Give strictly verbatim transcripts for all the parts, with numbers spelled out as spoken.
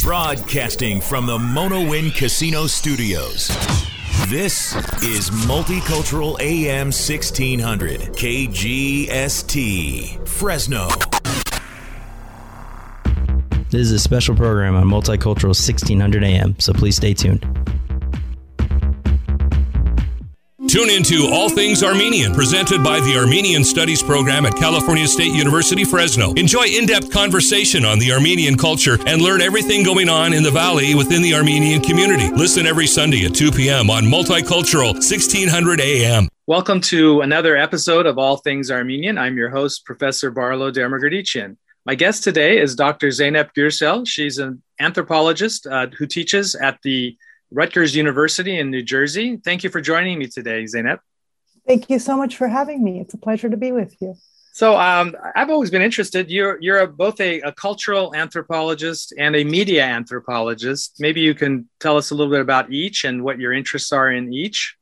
Broadcasting from the Monowin Casino Studios. This is Multicultural A M sixteen hundred, K G S T, Fresno. This is a special program on Multicultural sixteen hundred A M, so please stay tuned. Tune into All Things Armenian, presented by the Armenian Studies Program at California State University, Fresno. Enjoy in-depth conversation on the Armenian culture and learn everything going on in the Valley within the Armenian community. Listen every Sunday at two p.m. on Multicultural sixteen hundred A M. Welcome to another episode of All Things Armenian. I'm your host, Professor Barlow Dermagurdichian. My guest today is Doctor Zeynep Gürsel. She's an anthropologist uh, who teaches at the Rutgers University in New Jersey. Thank you for joining me today, Zeynep. Thank you so much for having me. It's a pleasure to be with you. So um, I've always been interested. You're you're a, both a, a cultural anthropologist and a media anthropologist. Maybe you can tell us a little bit about each and what your interests are in each.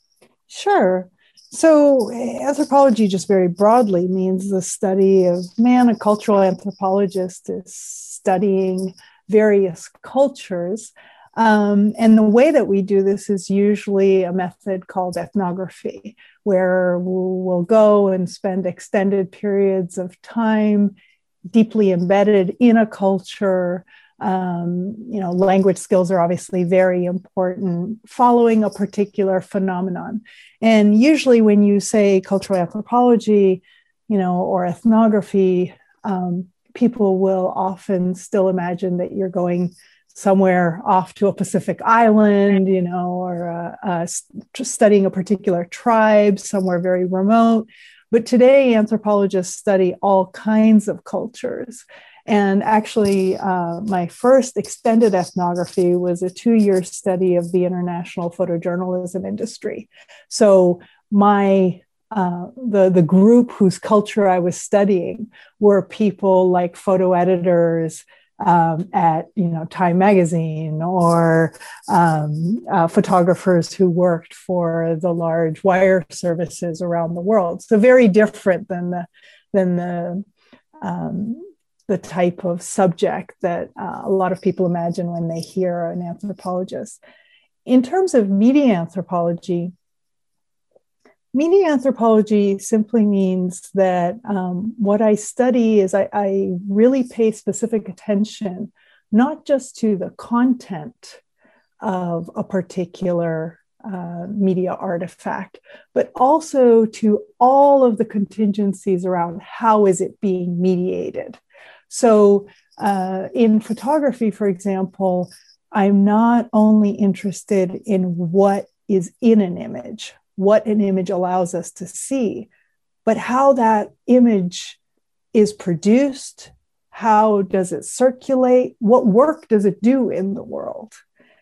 Sure. So anthropology, just very broadly, means the study of man. A cultural anthropologist is studying various cultures. Um, and the way that we do this is usually a method called ethnography, where we'll, we'll go and spend extended periods of time deeply embedded in a culture. Um, you know, language skills are obviously very important, following a particular phenomenon. And usually when you say cultural anthropology, you know, or ethnography, um, people will often still imagine that you're going somewhere off to a Pacific island, you know, or uh, uh, just studying a particular tribe somewhere very remote. But today, anthropologists study all kinds of cultures. And actually, uh, my first extended ethnography was a two-year study of the international photojournalism industry. So my uh, the, the group whose culture I was studying were people like photo editors, Um, at, you know, Time Magazine, or um, uh, photographers who worked for the large wire services around the world. So very different than the than the um, the type of subject that uh, a lot of people imagine when they hear an anthropologist. In terms of media anthropology, media anthropology simply means that um, what I study is I, I really pay specific attention, not just to the content of a particular uh, media artifact, but also to all of the contingencies around how is it being mediated. So uh, in photography, for example, I'm not only interested in what is in an image, what an image allows us to see, but how that image is produced, how does it circulate, what work does it do in the world?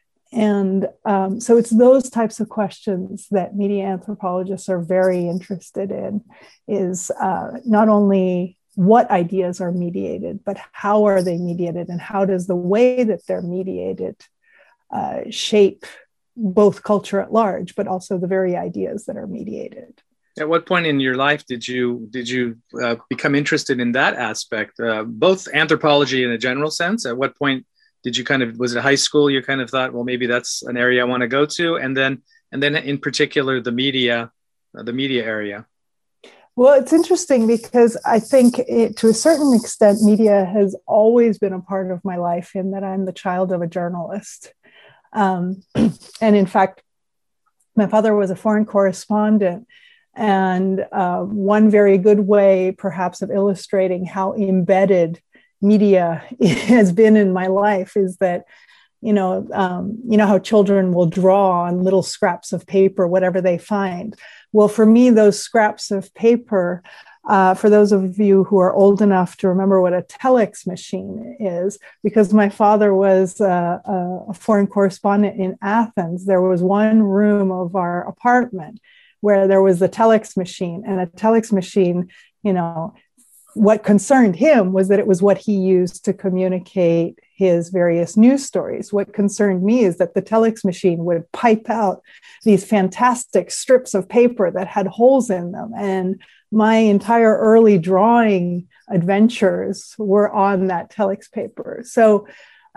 And um, so it's those types of questions that media anthropologists are very interested in, is uh, not only what ideas are mediated, but how are they mediated, and how does the way that they're mediated uh, shape both culture at large, but also the very ideas that are mediated. At what point in your life did you did you uh, become interested in that aspect, uh, both anthropology in a general sense? At what point did you kind of, was it high school you kind of thought, well, maybe that's an area I want to go to, and then and then in particular the media, uh, the media area? Well, it's interesting because I think it, to a certain extent, media has always been a part of my life, in that I'm the child of a journalist. Um, and in fact, my father was a foreign correspondent. And uh, one very good way, perhaps, of illustrating how embedded media has been in my life is that, you know, um, you know how children will draw on little scraps of paper, whatever they find. Well, for me, those scraps of paper, Uh, for those of you who are old enough to remember what a telex machine is, because my father was uh, a foreign correspondent in Athens, there was one room of our apartment where there was the telex machine. And a telex machine, you know, what concerned him was that it was what he used to communicate his various news stories. What concerned me is that the telex machine would pipe out these fantastic strips of paper that had holes in them. And my entire early drawing adventures were on that telex paper. So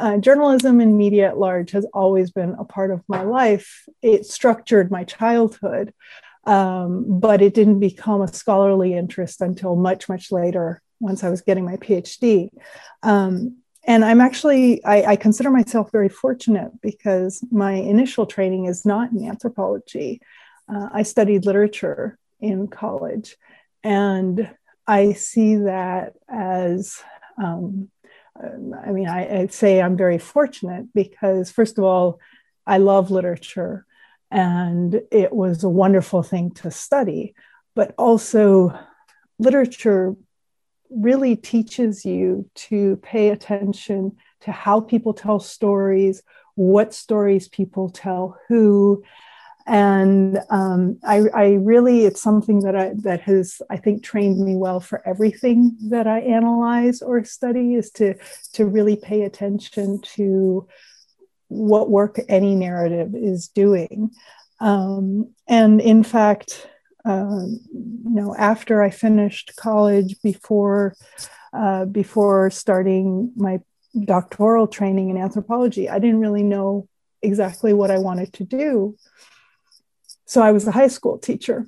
uh, journalism and media at large has always been a part of my life. It structured my childhood, um, but it didn't become a scholarly interest until much, much later, once I was getting my PhD. Um, and I'm actually, I, I consider myself very fortunate because my initial training is not in anthropology. Uh, I studied literature in college, and I see that as, um, I mean, I, I'd say I'm very fortunate because, first of all, I love literature and it was a wonderful thing to study, but also literature really teaches you to pay attention to how people tell stories, what stories people tell who. And um, I, I really, it's something that I that has, I think, trained me well for everything that I analyze or study, is to, to really pay attention to what work any narrative is doing. Um, and in fact, um, you know, after I finished college, before uh, before starting my doctoral training in anthropology, I didn't really know exactly what I wanted to do. So I was a high school teacher,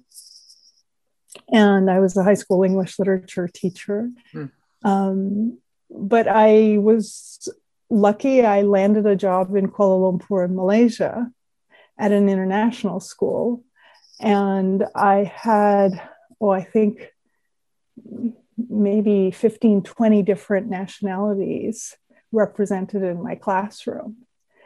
and I was a high school English literature teacher. Mm. Um, but I was lucky. I landed a job in Kuala Lumpur in Malaysia at an international school. And I had, oh, I think maybe fifteen, twenty different nationalities represented in my classroom.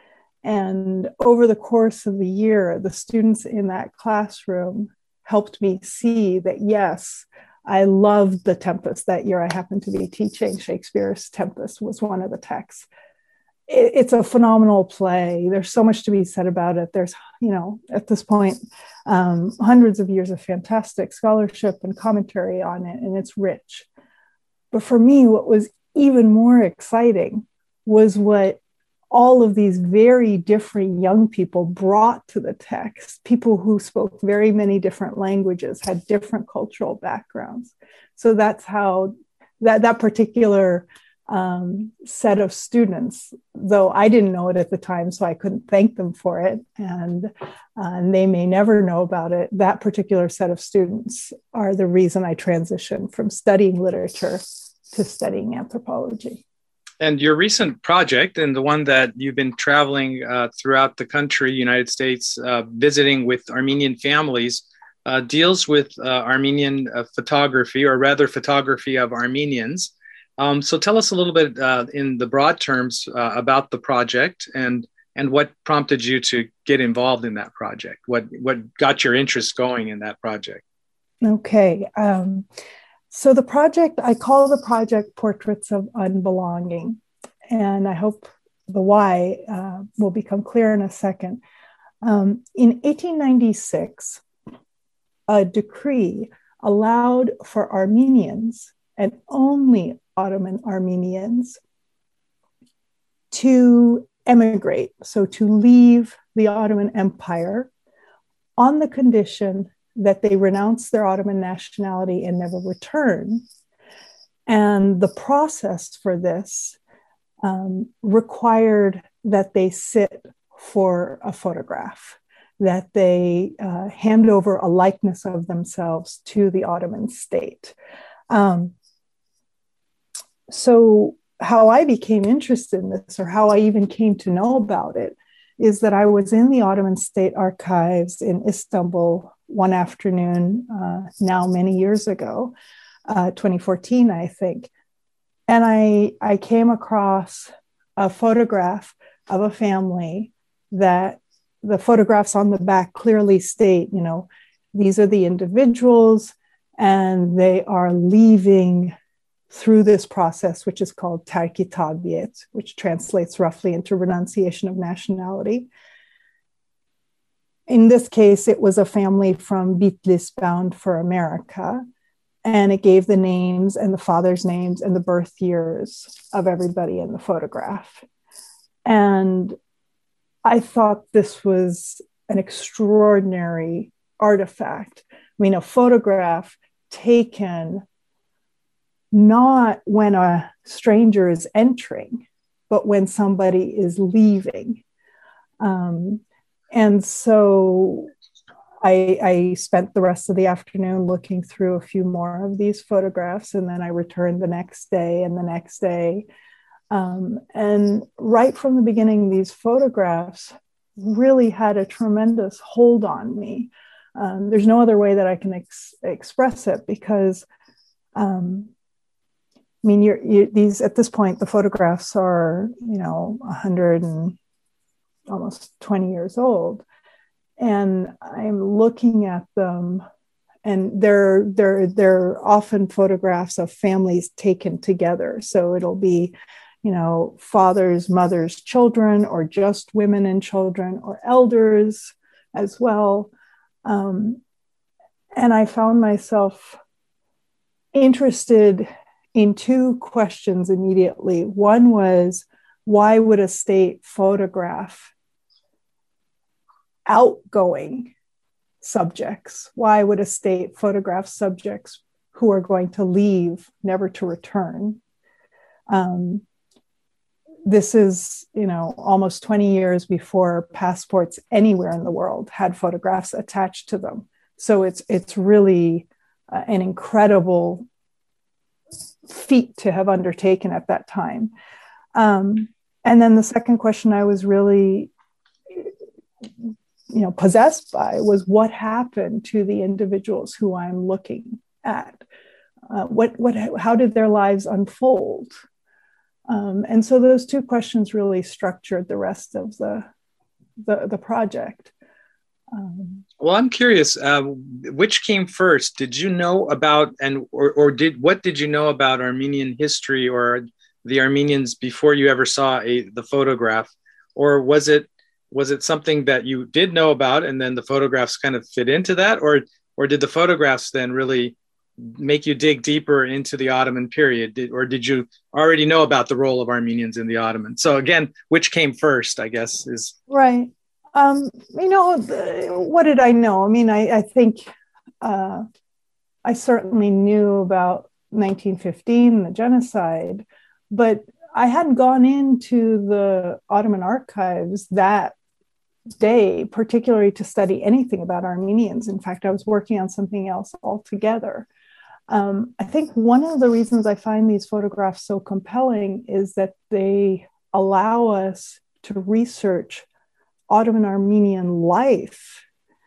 And over the course of the year, the students in that classroom helped me see that, yes, I loved The Tempest. That year I happened to be teaching Shakespeare's Tempest, was one of the texts. It, it's a phenomenal play. There's so much to be said about it. There's, you know, at this point, um, hundreds of years of fantastic scholarship and commentary on it, and it's rich. But for me, what was even more exciting was what all of these very different young people brought to the text, people who spoke very many different languages, had different cultural backgrounds. So that's how that, that particular um, set of students, though I didn't know it at the time, so I couldn't thank them for it, and, uh, and they may never know about it, that particular set of students are the reason I transitioned from studying literature to studying anthropology. And your recent project, and the one that you've been traveling uh, throughout the country, United States, uh, visiting with Armenian families, uh, deals with uh, Armenian uh, photography, or rather photography of Armenians. Um, so tell us a little bit uh, in the broad terms uh, about the project, and and what prompted you to get involved in that project. What, what got your interest going in that project? Okay. Um, So the project, I call the project Portraits of Unbelonging, and I hope the why uh, will become clear in a second. Um, in eighteen ninety-six, a decree allowed for Armenians, and only Ottoman Armenians, to emigrate, so to leave the Ottoman Empire, on the condition that they renounce their Ottoman nationality and never return. And the process for this um, required that they sit for a photograph, that they uh, hand over a likeness of themselves to the Ottoman state. Um, so how I became interested in this, or how I even came to know about it, is that I was in the Ottoman State Archives in Istanbul one afternoon, uh, now many years ago, uh, twenty fourteen, I think. And I, I came across a photograph of a family that the photographs on the back clearly state, you know, these are the individuals, and they are leaving through this process, which is called Terk-i Tabiyet, which translates roughly into renunciation of nationality. In this case, it was a family from Bitlis bound for America, and it gave the names and the father's names and the birth years of everybody in the photograph. And I thought this was an extraordinary artifact. I mean, a photograph taken not when a stranger is entering, but when somebody is leaving. Um, and so I, I spent the rest of the afternoon looking through a few more of these photographs, and then I returned the next day and the next day. Um, and right from the beginning, these photographs really had a tremendous hold on me. Um, there's no other way that I can ex- express it because, um, I mean, you're, you, these at this point, the photographs are, you know, one hundred and almost twenty years old. And I'm looking at them, and they're, they're, they're often photographs of families taken together. So it'll be, you know, fathers, mothers, children, or just women and children, or elders as well. Um, and I found myself interested in two questions immediately. One was, why would a state photograph outgoing subjects? Why would a state photograph subjects who are going to leave, never to return? Um, this is, you know, almost twenty years before passports anywhere in the world had photographs attached to them. So it's it's really uh, an incredible feat to have undertaken at that time. Um, and then the second question I was really, you know, possessed by was, what happened to the individuals who I'm looking at? Uh, what, what, how did their lives unfold? Um, and so those two questions really structured the rest of the, the, the project. Um, well, I'm curious, uh, which came first? Did you know about, and or, or did what did you know about Armenian history or the Armenians before you ever saw a the photograph? Or was it was it something that you did know about and then the photographs kind of fit into that? Or or did the photographs then really make you dig deeper into the Ottoman period? Did, or did you already know about the role of Armenians in the Ottoman? So again, which came first, I guess, is... Right. Um, you know, what did I know? I mean, I, I think uh, I certainly knew about nineteen fifteen, the genocide, but I hadn't gone into the Ottoman archives that day, particularly to study anything about Armenians. In fact, I was working on something else altogether. Um, I think one of the reasons I find these photographs so compelling is that they allow us to research Ottoman Armenian life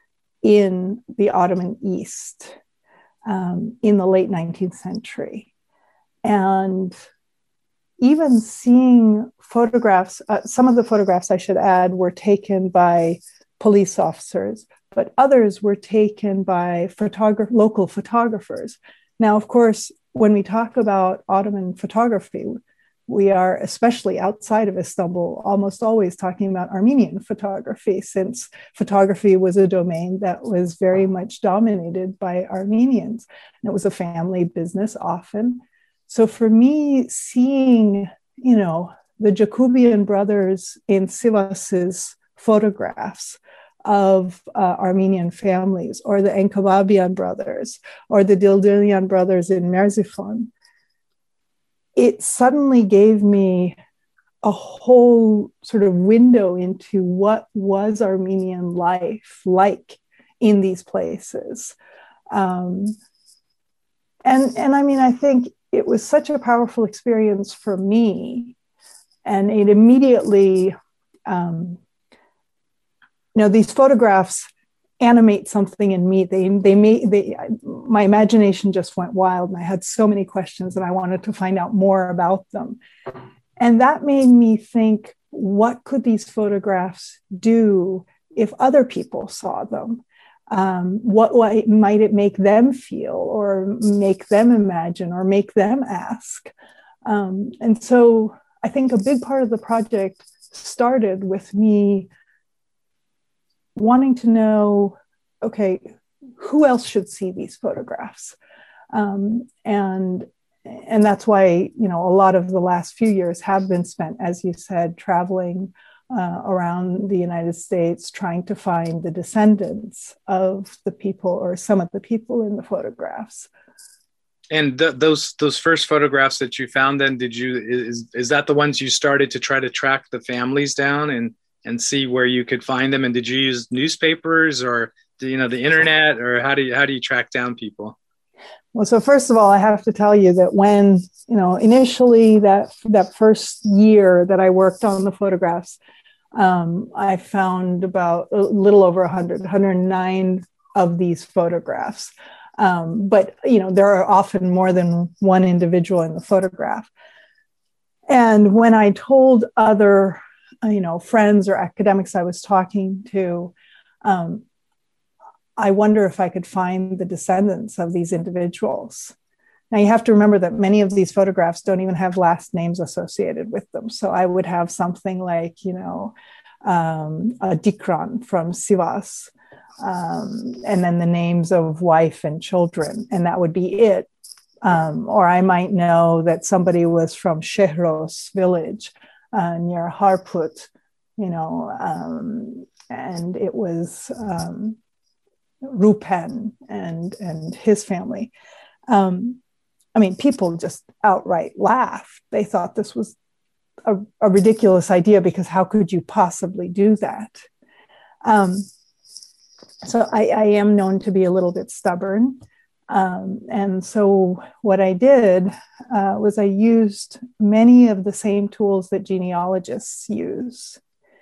in the Ottoman East um, in the late nineteenth century. And even seeing photographs, uh, some of the photographs, I should add, were taken by police officers, but others were taken by photograph- local photographers. Now, of course, when we talk about Ottoman photography, we are, especially outside of Istanbul, almost always talking about Armenian photography, since photography was a domain that was very much dominated by Armenians. And it was a family business often. So for me, seeing, you know, the Jacobian brothers in Sivas's photographs of uh, Armenian families, or the Enkababian brothers, or the Dildilian brothers in Merzifon, it suddenly gave me a whole sort of window into what was Armenian life like in these places. Um, and, and I mean, I think it was such a powerful experience for me, and it immediately, um, you know, these photographs animate something in me. They, they made, they, my imagination just went wild, and I had so many questions, and I wanted to find out more about them. And that made me think, what could these photographs do if other people saw them? Um, what, what might it make them feel, or make them imagine, or make them ask? Um, and so I think a big part of the project started with me wanting to know, okay, who else should see these photographs? Um, and, and that's why, you know, a lot of the last few years have been spent, as you said, traveling uh, around the United States, trying to find the descendants of the people, or some of the people in the photographs. And th- those those first photographs that you found, then did you is is that the ones you started to try to track the families down and and see where you could find them? And did you use newspapers or you know the internet, or how do you how do you track down people? Well, so first of all, I have to tell you that when you know initially that that first year that I worked on the photographs, um, I found about a little over one hundred, one hundred nine of these photographs. Um, but, you know, there are often more than one individual in the photograph. And when I told other, you know, friends or academics I was talking to, um, I wonder if I could find the descendants of these individuals. Now, you have to remember that many of these photographs don't even have last names associated with them. So I would have something like, you know, um, a Dikran from Sivas, Um, and then the names of wife and children, and that would be it. Um, or I might know that somebody was from Shehros village uh, near Harput, you know, um, and it was um, Rupen and, and his family. Um, I mean, people just outright laughed. They thought this was a, a ridiculous idea because how could you possibly do that? Um, So I, I am known to be a little bit stubborn. Um, and so what I did uh, was I used many of the same tools that genealogists use,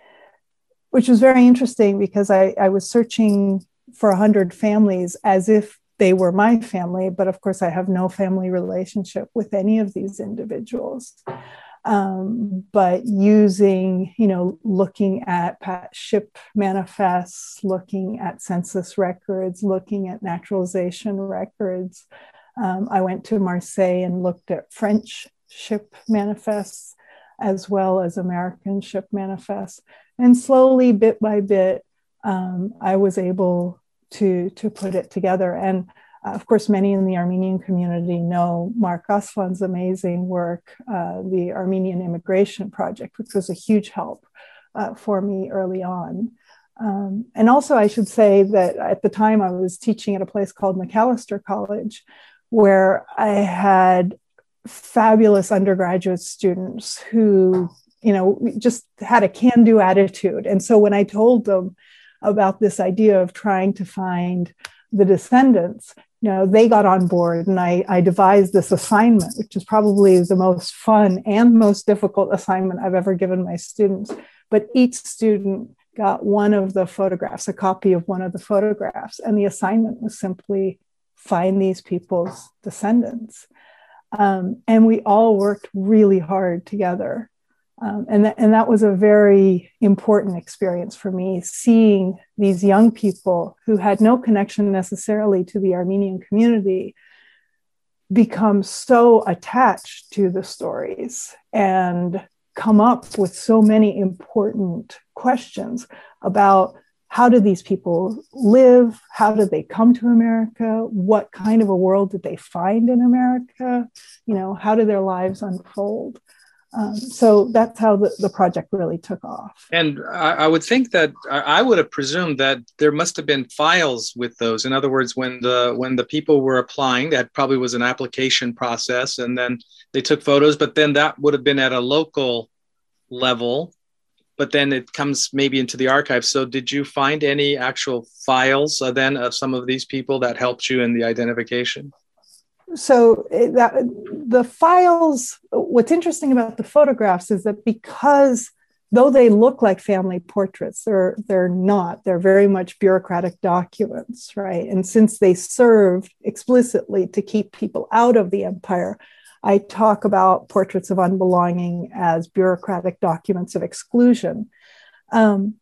which was very interesting because I, I was searching for one hundred families as if they were my family. But of course, I have no family relationship with any of these individuals. Um, but using, you know, looking at ship manifests, looking at census records, looking at naturalization records. Um, I went to Marseille and looked at French ship manifests as well as American ship manifests. And slowly, bit by bit, um, I was able to, to put it together. And Uh, of course, many in the Armenian community know Mark Aslan's amazing work, uh, the Armenian Immigration Project, which was a huge help uh, for me early on. Um, and also, I should say that at the time I was teaching at a place called Macalester College, where I had fabulous undergraduate students who, you know, just had a can-do attitude. And so when I told them about this idea of trying to find the descendants, you know, they got on board, and I, I devised this assignment, which is probably the most fun and most difficult assignment I've ever given my students. But each student got one of the photographs, a copy of one of the photographs, and the assignment was simply find these people's descendants. Um, and we all worked really hard together. Um, and, th- and that was a very important experience for me, seeing these young people who had no connection necessarily to the Armenian community become so attached to the stories and come up with so many important questions about how did these people live? How did they come to America? What kind of a world did they find in America? You know, how did their lives unfold? Um, so that's how the, the project really took off. And I, I would think that I would have presumed that there must have been files with those. In other words, when the when the people were applying, that probably was an application process, and then they took photos. But then that would have been at a local level. But then it comes maybe into the archive. So did you find any actual files uh, then of some of these people that helped you in the identification? So that, the files, what's interesting about the photographs is that because though they look like family portraits, they're, they're not, they're very much bureaucratic documents, right? And since they served explicitly to keep people out of the empire, I talk about portraits of unbelonging as bureaucratic documents of exclusion. Um,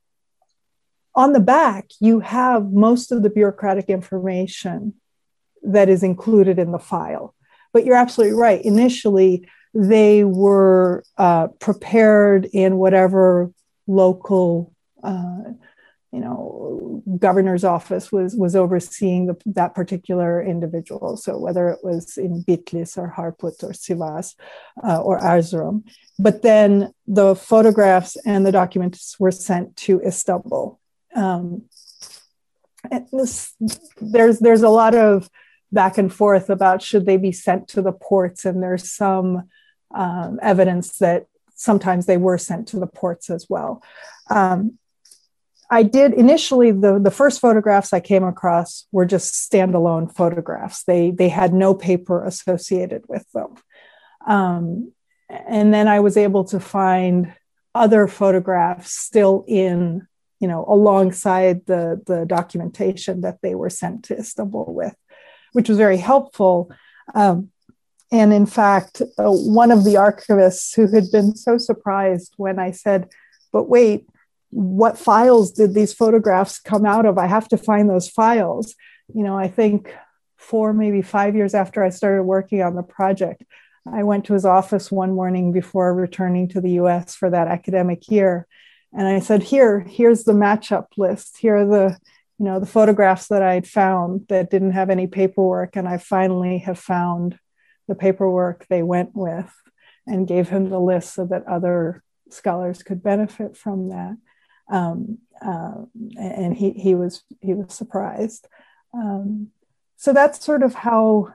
on the back, you have most of the bureaucratic information that is included in the file. But you're absolutely right. Initially, they were uh, prepared in whatever local, uh, you know, governor's office was was overseeing the, that particular individual. So whether it was in Bitlis or Harput or Sivas uh, or Erzurum. But then the photographs and the documents were sent to Istanbul. Um, and this, there's there's a lot of back and forth about should they be sent to the ports, and there's some um, evidence that sometimes they were sent to the ports as well. Um, I did initially, the, the first photographs I came across were just standalone photographs. They, they had no paper associated with them. Um, and then I was able to find other photographs still in, you know, alongside the, the documentation that they were sent to Istanbul with, which was very helpful. Um, and in fact, uh, one of the archivists who had been so surprised when I said, but wait, what files did these photographs come out of? I have to find those files. You know, I think four, maybe five years after I started working on the project, I went to his office one morning before returning to the U S for that academic year. And I said, here, here's the matchup list. Here are the, you know, the photographs that I'd found that didn't have any paperwork. And I finally have found the paperwork they went with, and gave him the list so that other scholars could benefit from that. Um, uh, and he, he was, he was surprised. Um, so that's sort of how,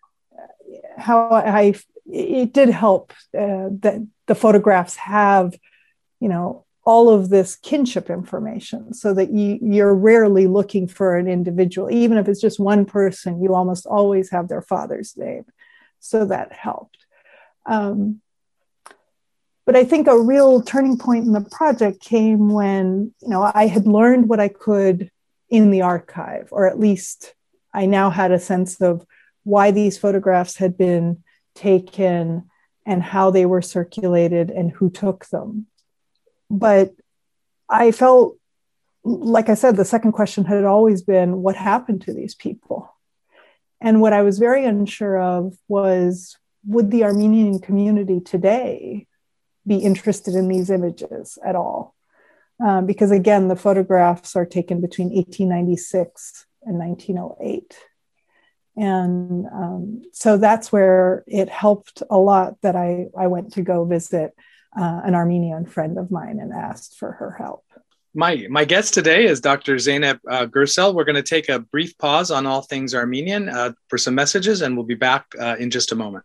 how I, it did help uh, that the photographs have, you know, all of this kinship information, so that you, you're rarely looking for an individual. Even if it's just one person, you almost always have their father's name. So that helped. Um, but I think a real turning point in the project came when, you know, I had learned what I could in the archive, or at least I now had a sense of why these photographs had been taken and how they were circulated and who took them. But I felt, like I said, the second question had always been, what happened to these people? And what I was very unsure of was, would the Armenian community today be interested in these images at all? Um, because again, the photographs are taken between eighteen ninety-six and nineteen oh eight. And um, so that's where it helped a lot that I, I went to go visit uh, an Armenian friend of mine and asked for her help. My my guest today is Doctor Zeynep uh, Gürsel. We're going to take a brief pause on all things Armenian uh, for some messages, and we'll be back uh, in just a moment.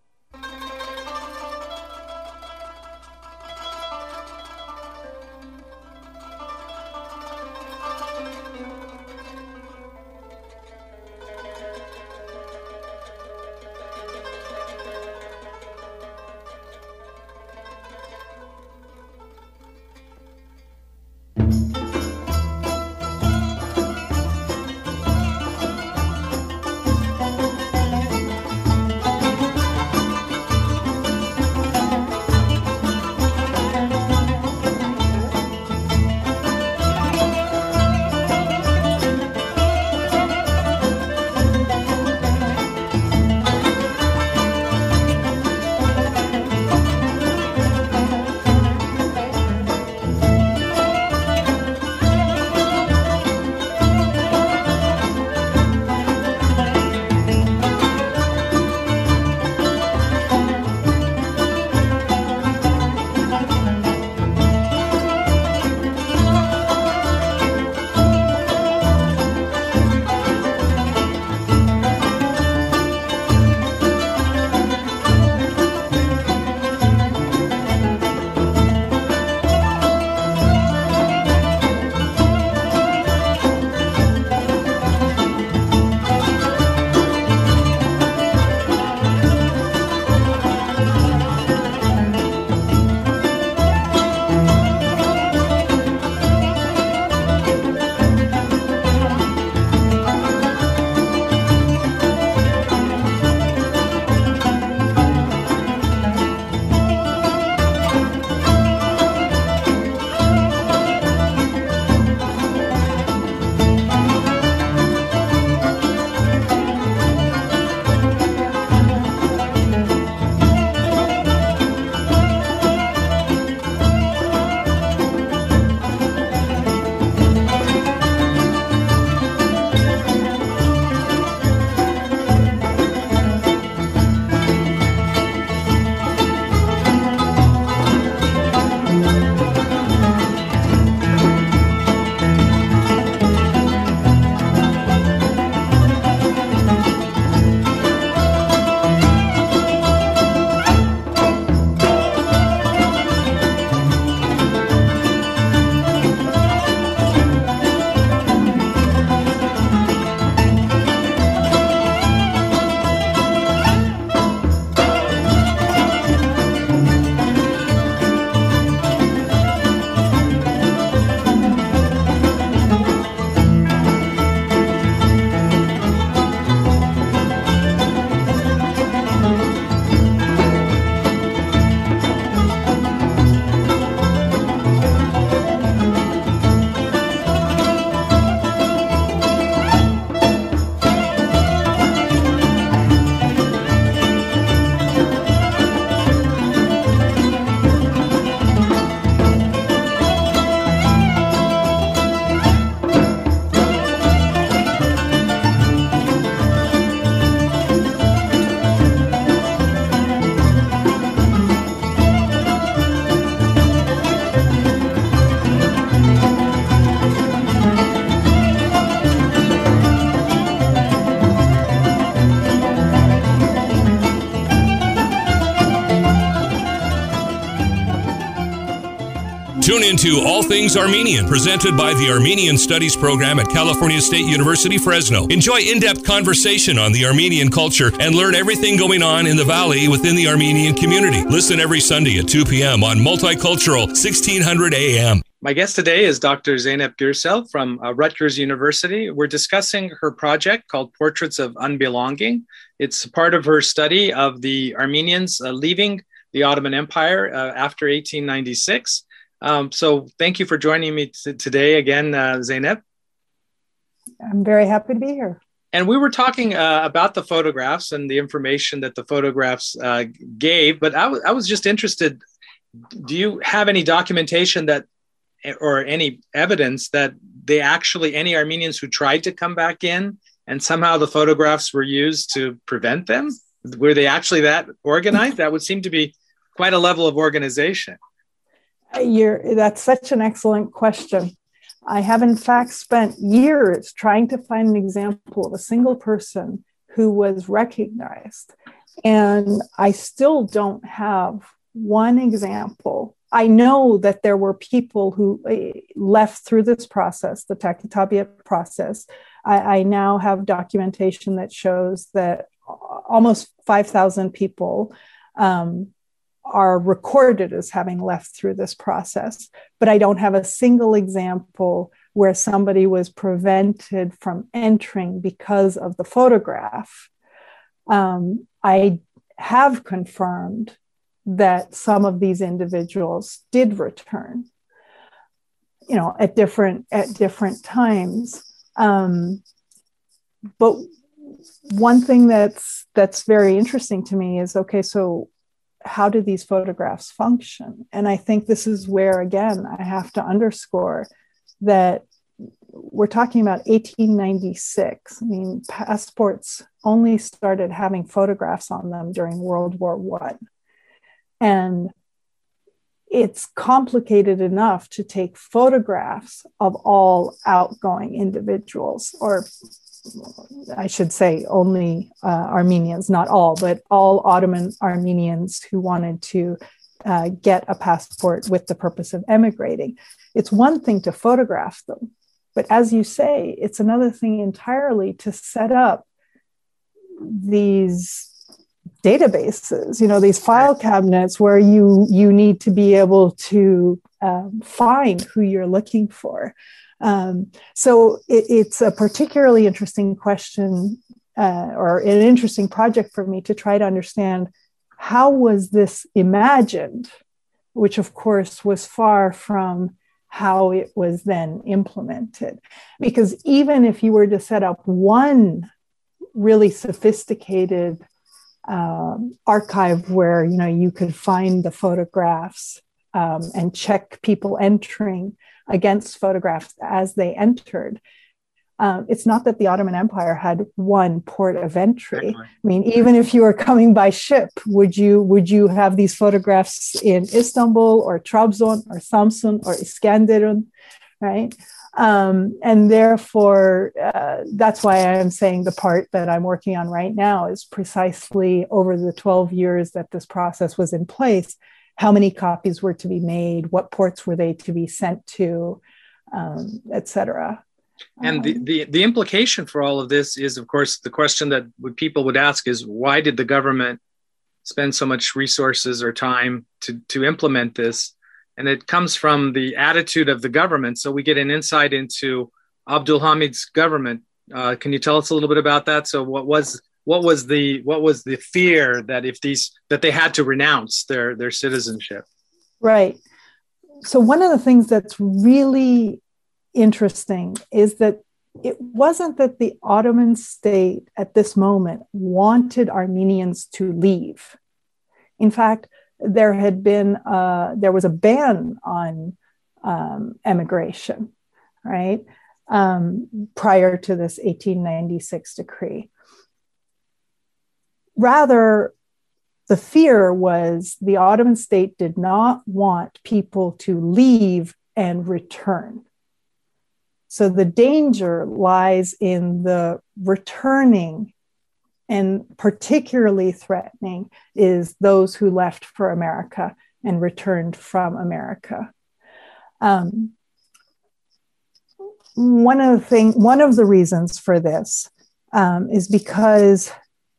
Tune into All Things Armenian, presented by the Armenian Studies program at California State University, Fresno. Enjoy in-depth conversation on the Armenian culture and learn everything going on in the Valley within the Armenian community. Listen every Sunday at two p.m. on Multicultural sixteen hundred A M. My guest today is Doctor Zeynep Gürsel from uh, Rutgers University. We're discussing her project called Portraits of Unbelonging. It's part of her study of the Armenians uh, leaving the Ottoman Empire uh, after eighteen ninety-six. Um, so thank you for joining me t- today again, uh, Zeynep. I'm very happy to be here. And we were talking uh, about the photographs and the information that the photographs uh, gave, but I, w- I was just interested, do you have any documentation that, or any evidence that they actually, any Armenians who tried to come back in and somehow the photographs were used to prevent them? Were they actually that organized? That would seem to be quite a level of organization. You're, that's such an excellent question. I have, in fact, spent years trying to find an example of a single person who was recognized. And I still don't have one example. I know that there were people who left through this process, the Takitabiat process. I, I now have documentation that shows that almost five thousand people um, are recorded as having left through this process. But I don't have a single example where somebody was prevented from entering because of the photograph. Um, I have confirmed that some of these individuals did return, you know, at different at different times. Um, but one thing that's that's very interesting to me is, okay, so how do these photographs function? And I think this is where, again, I have to underscore that we're talking about eighteen ninety-six. I mean, passports only started having photographs on them during World War One. And it's complicated enough to take photographs of all outgoing individuals, or I should say only uh, Armenians, not all, but all Ottoman Armenians who wanted to uh, get a passport with the purpose of emigrating. It's one thing to photograph them, but as you say, it's another thing entirely to set up these databases, you know, these file cabinets where you you need to be able to um, find who you're looking for. Um, so it, it's a particularly interesting question uh, or an interesting project for me to try to understand how was this imagined, which of course was far from how it was then implemented. Because even if you were to set up one really sophisticated um, archive where, you know, you could find the photographs um, and check people entering against photographs as they entered. Um, it's not that the Ottoman Empire had one port of entry. Exactly. I mean, even if you were coming by ship, would you would you have these photographs in Istanbul or Trabzon or Samsun or Iskenderun, right? Um, and therefore, uh, that's why I'm saying the part that I'm working on right now is precisely over the twelve years that this process was in place, how many copies were to be made, what ports were they to be sent to, um, et cetera. And the, the, the implication for all of this is, of course, the question that people would ask is, why did the government spend so much resources or time to, to implement this? And it comes from the attitude of the government. So we get an insight into Abdul Hamid's government. Uh, can you tell us a little bit about that? So what was what was the what was the fear that if these that they had to renounce their their citizenship? Right. So one of the things that's really interesting is that it wasn't that the Ottoman state at this moment wanted Armenians to leave. In fact, there had been uh, there was a ban on um, emigration, right, um, prior to this eighteen ninety-six decree. Rather, the fear was the Ottoman state did not want people to leave and return. So the danger lies in the returning, and particularly threatening is those who left for America and returned from America. Um, one of the thing, one of the reasons for this um, is because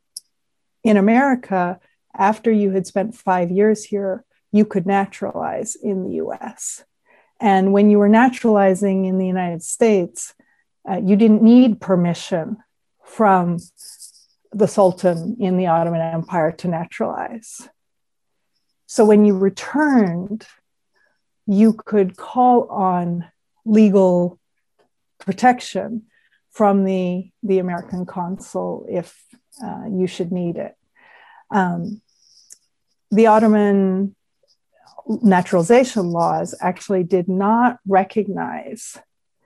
in America, after you had spent five years here, you could naturalize in the U S. And when you were naturalizing in the United States, uh, you didn't need permission from the Sultan in the Ottoman Empire to naturalize. So when you returned, you could call on legal protection from the, the American consul if uh, you should need it. Um, the Ottoman naturalization laws actually did not recognize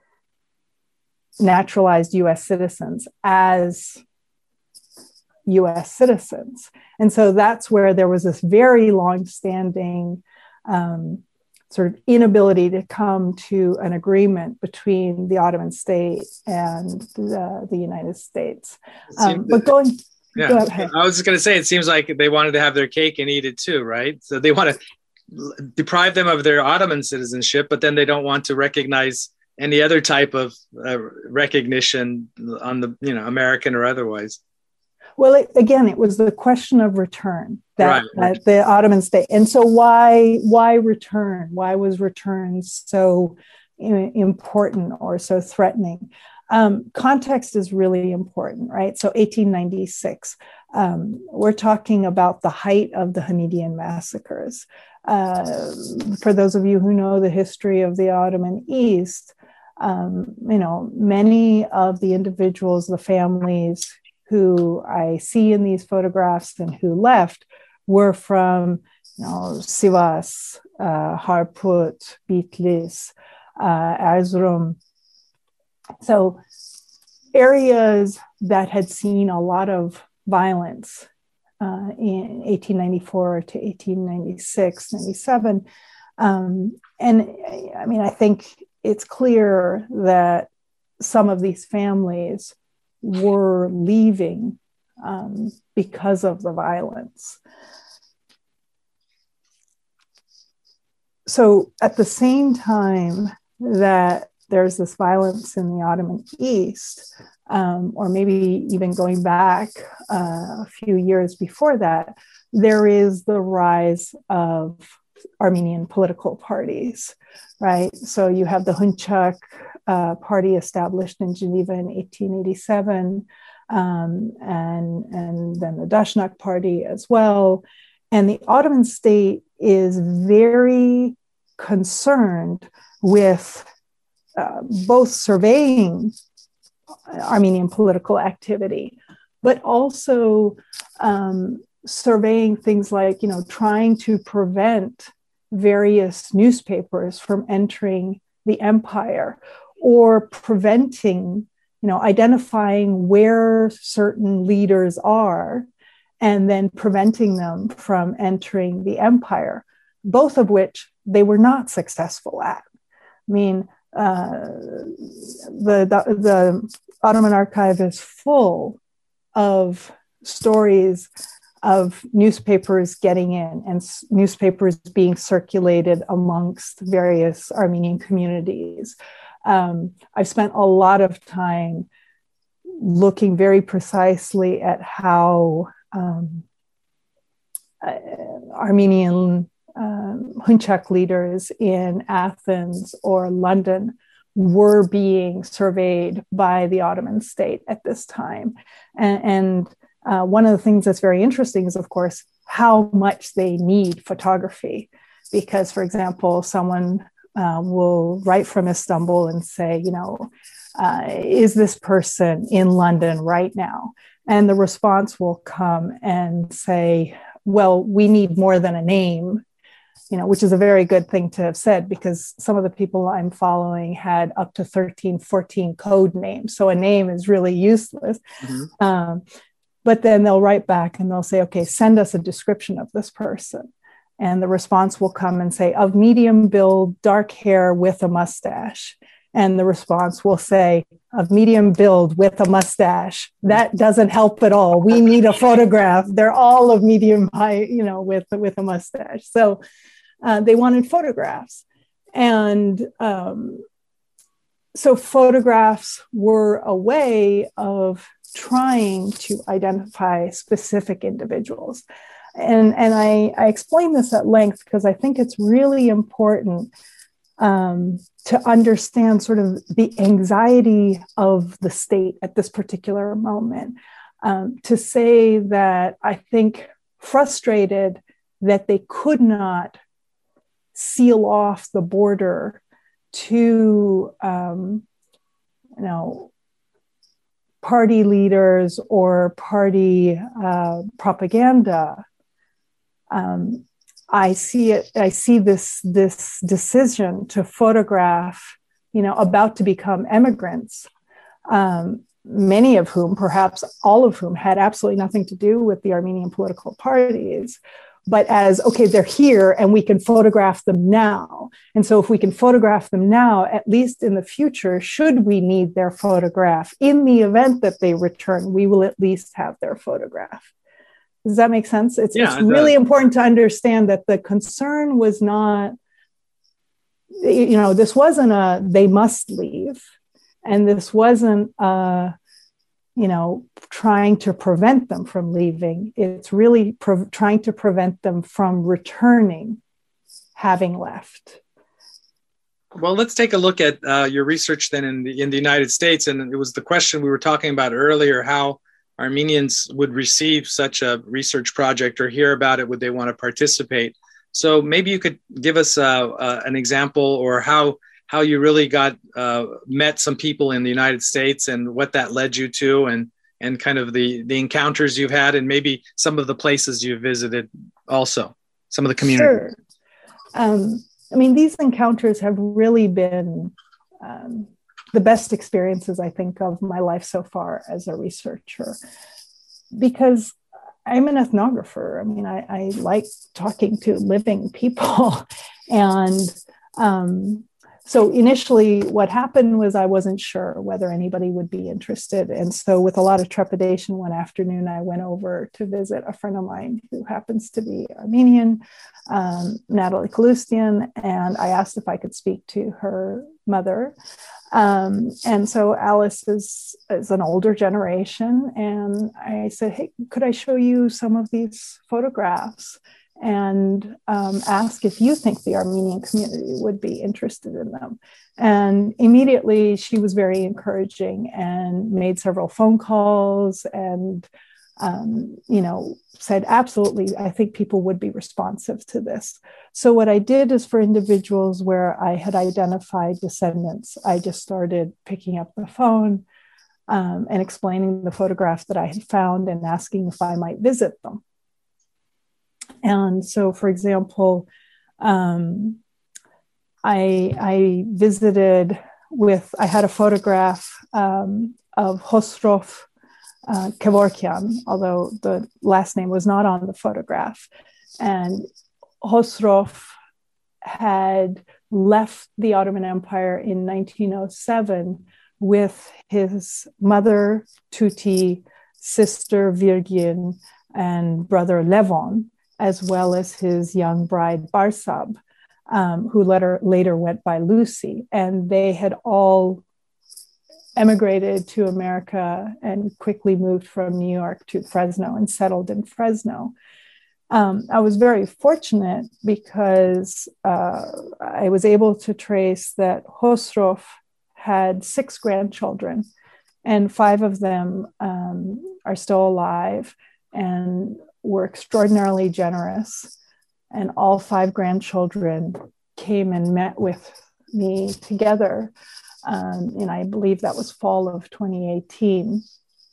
naturalized U S citizens as U S citizens. And so that's where there was this very long-standing um, sort of inability to come to an agreement between the Ottoman state and the, the United States. Um, but going, yeah, go ahead. I was just going to say, it seems like they wanted to have their cake and eat it too, right? So they want to deprive them of their Ottoman citizenship, but then they don't want to recognize any other type of uh, recognition on the, you know, American or otherwise. Well, it, again, it was the question of return that, right. that the Ottoman state. And so why, why return? Why was return so important or so threatening? Um, context is really important, right? So eighteen ninety-six, um, we're talking about the height of the Hamidian massacres. Uh, for those of you who know the history of the Ottoman East, um, you know, many of the individuals, the families who I see in these photographs and who left were from, you know, Sivas, uh, Harput, Bitlis, uh, Erzurum. So areas that had seen a lot of violence uh, in eighteen ninety-four to eighteen ninety-six, ninety-seven. Um, and I mean, I think it's clear that some of these families were leaving um, because of the violence. So at the same time that there's this violence in the Ottoman East, um, or maybe even going back uh, a few years before that, there is the rise of Armenian political parties, right? So you have the Hunchak uh, party established in Geneva in eighteen eighty-seven, um, and, and then the Dashnak party as well. And the Ottoman state is very concerned with uh, both surveying Armenian political activity, but also um, surveying things like, you know, trying to prevent various newspapers from entering the empire, or preventing, you know, identifying where certain leaders are and then preventing them from entering the empire, both of which they were not successful at. I mean, uh, the, the, the Ottoman archive is full of stories of newspapers getting in and s- newspapers being circulated amongst various Armenian communities. Um, I've spent a lot of time looking very precisely at how um, uh, Armenian um, Hunchak leaders in Athens or London were being surveyed by the Ottoman state at this time. And, and uh, one of the things that's very interesting is, of course, how much they need photography. Because, for example, someone uh, will write from Istanbul and say, you know, uh, is this person in London right now? And the response will come and say, well, we need more than a name, you know, which is a very good thing to have said, because some of the people I'm following had up to thirteen, fourteen code names. So a name is really useless. Mm-hmm. Um, but then they'll write back and they'll say, okay, send us a description of this person. And the response will come and say, of medium build, dark hair with a mustache. And the response will say, of medium build with a mustache. That doesn't help at all. We need a photograph. They're all of medium height, you know, with, with a mustache. So uh, they wanted photographs. And um, so photographs were a way of trying to identify specific individuals. And, and I, I explain this at length because I think it's really important um, to understand sort of the anxiety of the state at this particular moment. Um, to say that I think frustrated that they could not seal off the border to, um, you know, party leaders or party uh, propaganda. Um, I see it. I see this this decision to photograph, you know, about to become immigrants, um, many of whom, perhaps all of whom, had absolutely nothing to do with the Armenian political parties, but as, okay, they're here and we can photograph them now. And so if we can photograph them now, at least in the future, should we need their photograph, in the event that they return, we will at least have their photograph. Does that make sense? It's, yeah, it's really important to understand that the concern was not, you know, this wasn't a, they must leave. And this wasn't, uh, you know, trying to prevent them from leaving. It's really pre- trying to prevent them from returning, having left. Well, let's take a look at uh, your research then in the in the United States. And it was the question we were talking about earlier, how Armenians would receive such a research project or hear about it, would they want to participate? So maybe you could give us uh, uh, an example, or how how you really got uh, met some people in the United States and what that led you to, and and kind of the the encounters you've had, and maybe some of the places you've visited also, some of the communities. Sure. Um, I mean, these encounters have really been um, the best experiences, I think, of my life so far as a researcher, because I'm an ethnographer. I mean, I, I like talking to living people. and um, so initially what happened was I wasn't sure whether anybody would be interested. And so with a lot of trepidation, one afternoon, I went over to visit a friend of mine who happens to be Armenian, um, Natalie Kalustian, and I asked if I could speak to her mother. Um, and so Alice is, is an older generation. And I said, hey, could I show you some of these photographs and um, ask if you think the Armenian community would be interested in them? And immediately she was very encouraging and made several phone calls and, um, you know, said, absolutely, I think people would be responsive to this. So what I did is, for individuals where I had identified descendants, I just started picking up the phone um, and explaining the photograph that I had found and asking if I might visit them. And so, for example, um, I, I visited with, I had a photograph um, of Khosrow uh, Kevorkian, although the last name was not on the photograph. And Khosrow had left the Ottoman Empire in nineteen oh seven with his mother, Tuti, sister, Virgin, and brother, Levon, as well as his young bride, Barsab, um, who later, later went by Lucy. And they had all emigrated to America and quickly moved from New York to Fresno and settled in Fresno. Um, I was very fortunate because uh, I was able to trace that Khosrow had six grandchildren, and five of them um, are still alive and were extraordinarily generous. And all five grandchildren came and met with me together. Um, and I believe that was fall of twenty eighteen.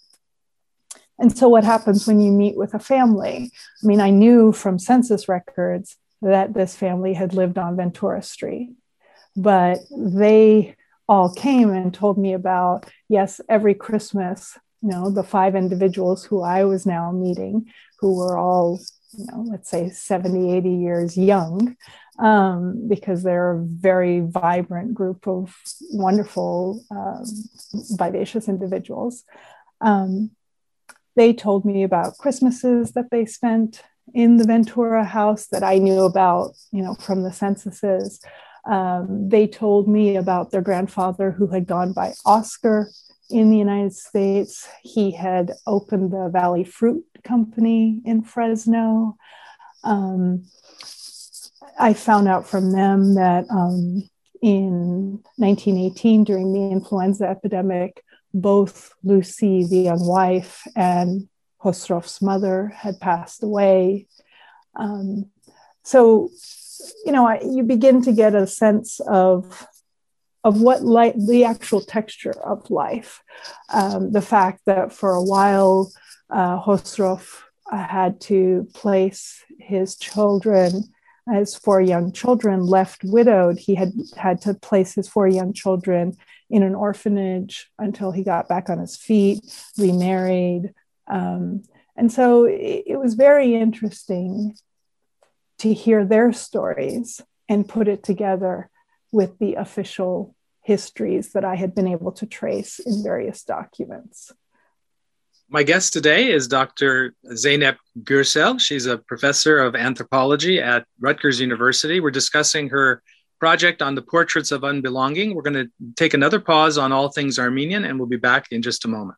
And so what happens when you meet with a family? I mean, I knew from census records that this family had lived on Ventura Street, but they all came and told me about, yes, every Christmas, you know, the five individuals who I was now meeting, who were all, you know, let's say seventy, eighty years young, um, because they're a very vibrant group of wonderful, um, vivacious individuals. Um, they told me about Christmases that they spent in the Ventura house that I knew about, you know, from the censuses. Um, they told me about their grandfather who had gone by Oscar in the United States. He had opened the Valley Fruit Company in Fresno. Um, I found out from them that um, in nineteen eighteen, during the influenza epidemic, both Lucy, the young wife, and Khosrov's mother had passed away. Um, so, you know, I, you begin to get a sense of, of what life, the actual texture of life. Um, the fact that for a while, uh, Khosrov had to place his children, his four young children left widowed. He had had to place his four young children in an orphanage until he got back on his feet, remarried. Um, and so it, it was very interesting to hear their stories and put it together with the official histories that I had been able to trace in various documents. My guest today is Doctor Zeynep Gürsel. She's a professor of anthropology at Rutgers University. We're discussing her project on the portraits of unbelonging. We're going to take another pause on all things Armenian, and we'll be back in just a moment.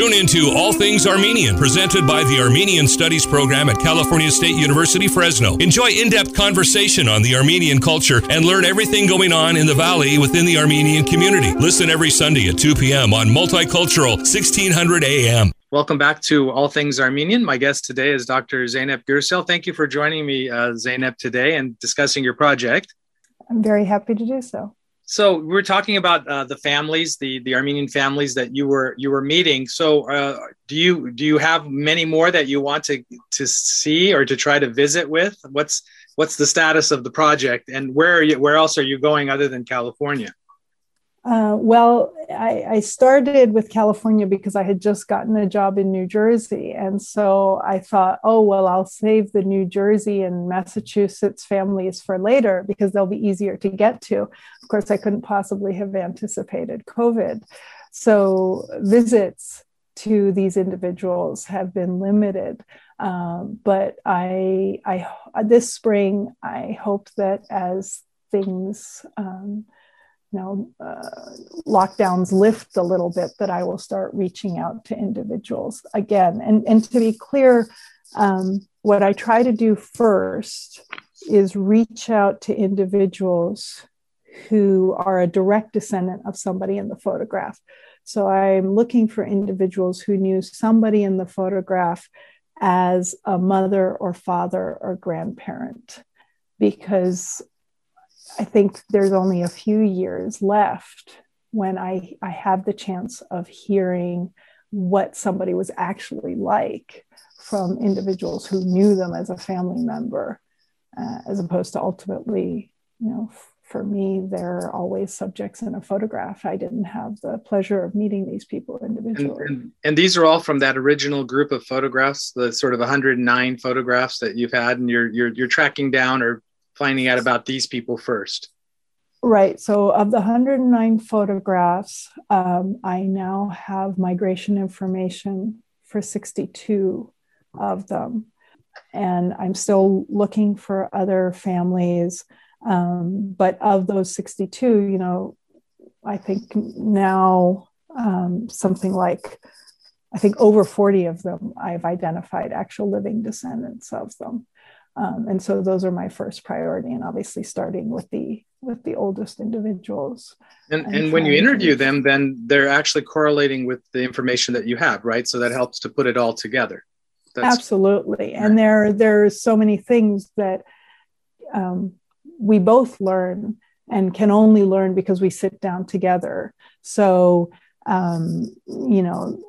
Tune into All Things Armenian, presented by the Armenian Studies program at California State University, Fresno. Enjoy in-depth conversation on the Armenian culture and learn everything going on in the Valley within the Armenian community. Listen every Sunday at two p.m. on Multicultural sixteen hundred A M. Welcome back to All Things Armenian. My guest today is Doctor Zeynep Gürsel. Thank you for joining me, uh, Zeynep, today and discussing your project. I'm very happy to do so. So we were talking about uh, the families, the, the Armenian families that you were you were meeting. So uh, do you do you have many more that you want to to see or to try to visit with? What's what's the status of the project, and where are you, where else are you going other than California? Uh, well, I, I started with California because I had just gotten a job in New Jersey. And so I thought, oh, well, I'll save the New Jersey and Massachusetts families for later because they'll be easier to get to. Of course, I couldn't possibly have anticipated COVID. So visits to these individuals have been limited. Um, but I, I, this spring, I hope that as things, um, you know, uh, lockdowns lift a little bit, that I will start reaching out to individuals again. And, and to be clear, um, what I try to do first is reach out to individuals who are a direct descendant of somebody in the photograph. So I'm looking for individuals who knew somebody in the photograph as a mother or father or grandparent, because I think there's only a few years left when I, I have the chance of hearing what somebody was actually like from individuals who knew them as a family member, uh, as opposed to ultimately, you know, f- for me, they're always subjects in a photograph. I didn't have the pleasure of meeting these people individually. And, and, and these are all from that original group of photographs, the sort of one hundred nine photographs that you've had, and you're you're you're tracking down or finding out about these people first. Right. So of the one hundred nine photographs, um, I now have migration information for sixty-two of them. And I'm still looking for other families. Um, but of those sixty-two, you know, I think now um, something like, I think over forty of them, I've identified actual living descendants of them. Um, and so those are my first priority, and obviously starting with the with the oldest individuals. And, and, and when you interview them, then they're actually correlating with the information that you have, right? So that helps to put it all together. That's, absolutely. And there there's so many things that um, we both learn and can only learn because we sit down together. So, um, you know,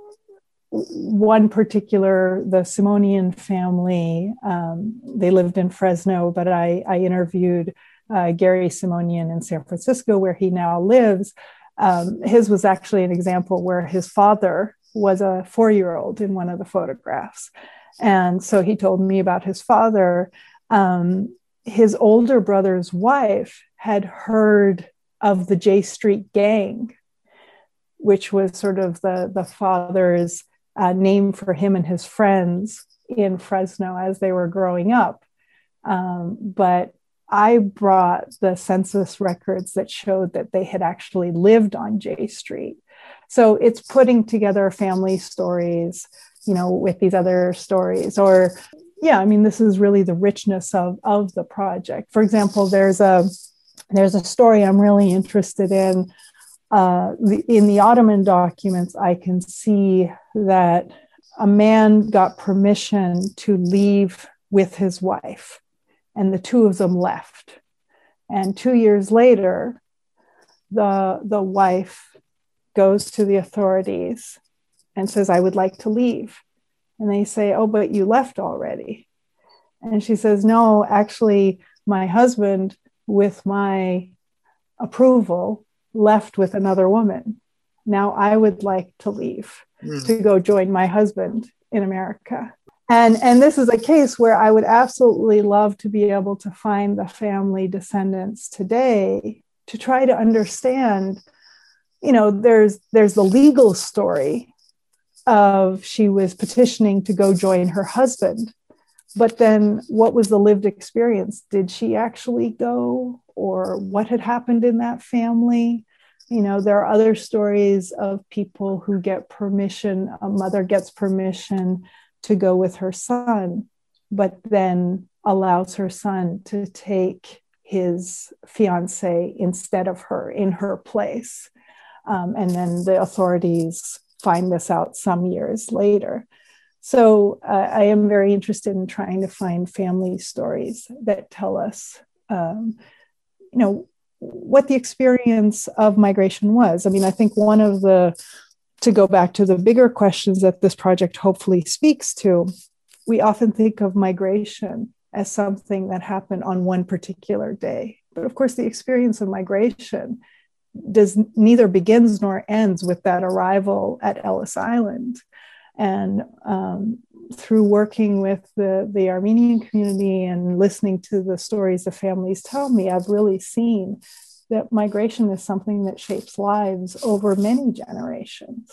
one particular, the Simonian family, um, they lived in Fresno, but I, I interviewed uh, Gary Simonian in San Francisco, where he now lives. Um, his was actually an example where his father was a four-year-old in one of the photographs. And so he told me about his father. Um, his older brother's wife had heard of the J Street Gang, which was sort of the, the father's Uh, name for him and his friends in Fresno as they were growing up. Um, but I brought the census records that showed that they had actually lived on J Street. So it's putting together family stories, you know, with these other stories. Or, yeah, I mean, this is really the richness of, of the project. For example, there's a, there's a story I'm really interested in. Uh, the, in the Ottoman documents, I can see that a man got permission to leave with his wife, and the two of them left. And two years later, the, the wife goes to the authorities and says, I would like to leave. And they say, oh, but you left already. And she says, no, actually, my husband, with my approval, left with another woman. Now I would like to leave mm. to go join my husband in America. And, and this is a case where I would absolutely love to be able to find the family descendants today to try to understand, you know, there's, there's the legal story of she was petitioning to go join her husband. But then what was the lived experience? Did she actually go? Or what had happened in that family? You know, there are other stories of people who get permission, a mother gets permission to go with her son, but then allows her son to take his fiance instead of her in her place. Um, and then the authorities find this out some years later. So uh, I am very interested in trying to find family stories that tell us, um, you know, what the experience of migration was. I mean, I think one of the, to go back to the bigger questions that this project hopefully speaks to, we often think of migration as something that happened on one particular day. But of course, the experience of migration does neither begins nor ends with that arrival at Ellis Island. And um, through working with the, the Armenian community and listening to the stories the families tell me, I've really seen that migration is something that shapes lives over many generations.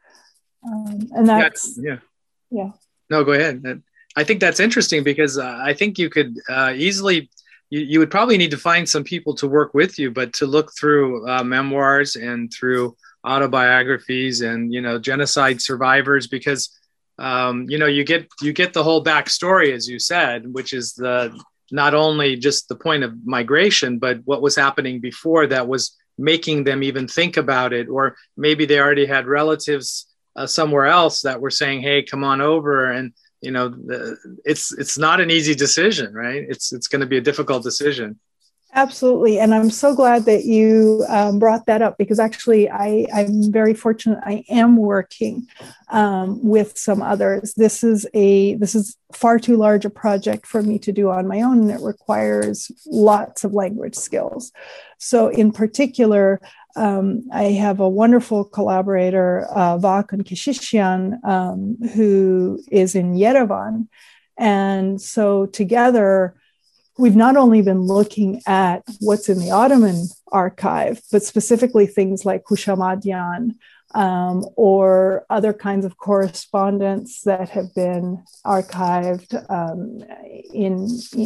Um, and that's, yeah. yeah. No, go ahead. I think that's interesting because uh, I think you could uh, easily, you, you would probably need to find some people to work with you, but to look through uh, memoirs and through autobiographies and, you know, genocide survivors, because, um, you know, you get, you get the whole backstory, as you said, which is the, not only just the point of migration, but what was happening before that was making them even think about it. Or maybe they already had relatives uh, somewhere else that were saying, hey, come on over. And, you know, the, it's, it's not an easy decision, right? It's, it's going to be a difficult decision. Absolutely. And I'm so glad that you um, brought that up, because actually I, I'm very fortunate. I am working um, with some others. This is a, this is far too large a project for me to do on my own, and it requires lots of language skills. So in particular, um, I have a wonderful collaborator, uh, Vakon Keshishian, um, who is in Yerevan. And so together, we've not only been looking at what's in the Ottoman archive, but specifically things like Hushamadyan um, or other kinds of correspondence that have been archived um, in,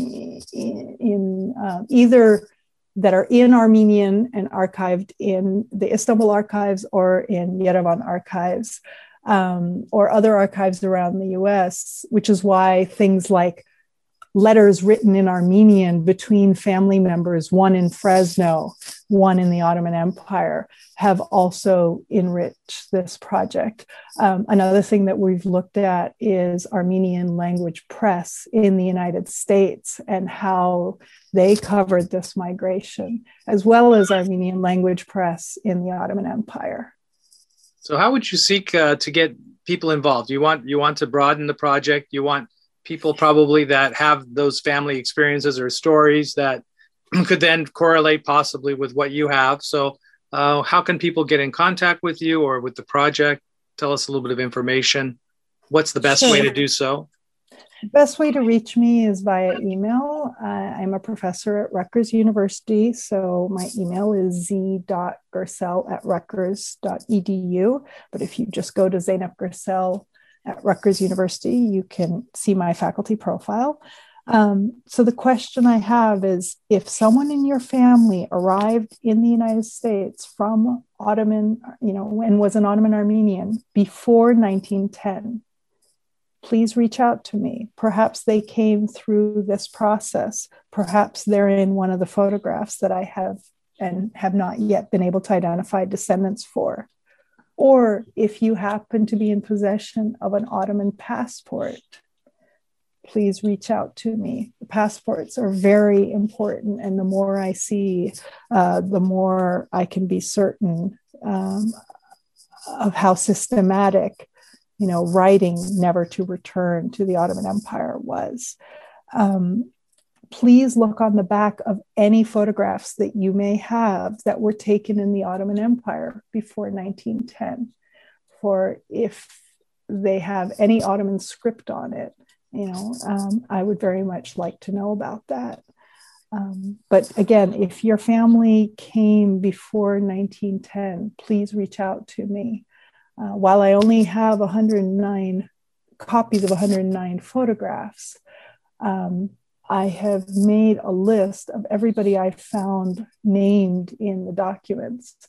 in, in uh, either that are in Armenian and archived in the Istanbul archives or in Yerevan archives um, or other archives around the U S, which is why things like letters written in Armenian between family members, one in Fresno, one in the Ottoman Empire, have also enriched this project. Um, another thing that we've looked at is Armenian language press in the United States and how they covered this migration, as well as Armenian language press in the Ottoman Empire. So how would you seek uh, to get people involved? You want, you want to broaden the project? You want people probably that have those family experiences or stories that could then correlate possibly with what you have. So uh, how can people get in contact with you or with the project? Tell us a little bit of information. What's the best Sure. way to do so? Best way to reach me is via email. Uh, I'm a professor at Rutgers University, so my email is z dot gersel at rutgers dot e d u. But if you just go to Zeynep Gersel at Rutgers University, you can see my faculty profile. Um, so the question I have is, if someone in your family arrived in the United States from Ottoman, you know, and was an Ottoman Armenian before nineteen ten, please reach out to me. Perhaps they came through this process. Perhaps they're in one of the photographs that I have and have not yet been able to identify descendants for. Or if you happen to be in possession of an Ottoman passport, please reach out to me. The passports are very important, and the more I see, uh, the more I can be certain um, of how systematic, you know, writing never to return to the Ottoman Empire was. Um, Please look on the back of any photographs that you may have that were taken in the Ottoman Empire before nineteen ten, for if they have any Ottoman script on it, you know, um, I would very much like to know about that. Um, but again, if your family came before nineteen ten, please reach out to me. Uh, while I only have one hundred nine copies of one hundred nine photographs, um, I have made a list of everybody I found named in the documents.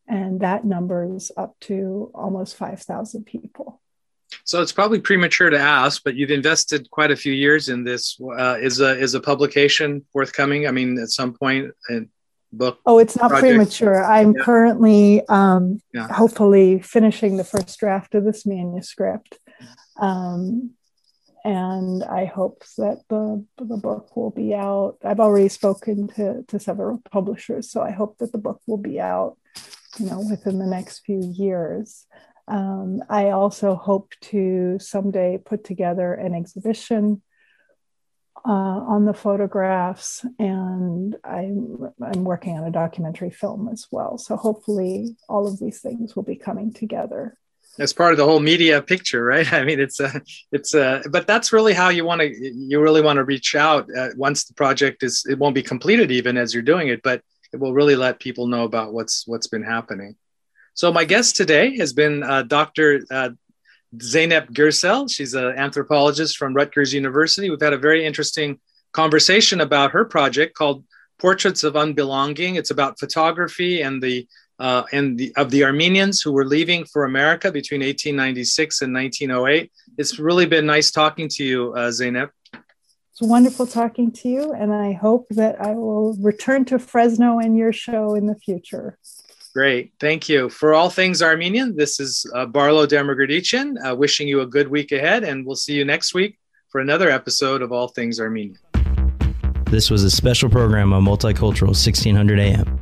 And that number is up to almost five thousand people. So it's probably premature to ask, but you've invested quite a few years in this. Uh, is a is a publication forthcoming? I mean, at some point, a book. Oh, it's not project? premature. I'm yeah. currently, um, yeah. hopefully, finishing the first draft of this manuscript, um, and I hope that the the book will be out. I've already spoken to to several publishers, so I hope that the book will be out, you know, within the next few years. Um, I also hope to someday put together an exhibition uh, on the photographs, and I'm, I'm working on a documentary film as well. So hopefully all of these things will be coming together. That's part of the whole media picture, right? I mean, it's a, it's a, but that's really how you want to, you really want to reach out uh, once the project is, it won't be completed even as you're doing it, but it will really let people know about what's, what's been happening. So my guest today has been uh, Doctor Uh, Zeynep Gürsel. She's an anthropologist from Rutgers University. We've had a very interesting conversation about her project called Portraits of Unbelonging. It's about photography and the uh, and the of the Armenians who were leaving for America between eighteen ninety-six and nineteen oh eight. It's really been nice talking to you, uh, Zeynep. It's wonderful talking to you, and I hope that I will return to Fresno and your show in the future. Great. Thank you. For All Things Armenian, this is uh, Barlow Demirgurdjian, uh, wishing you a good week ahead, and we'll see you next week for another episode of All Things Armenian. This was a special program on Multicultural sixteen hundred A M.